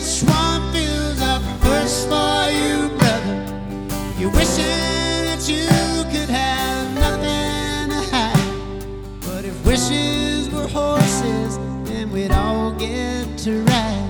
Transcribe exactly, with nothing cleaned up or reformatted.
which one feels up first for you, brother? You're wishing that you could have nothing to hide. But if wishes were horses, then we'd all get to ride.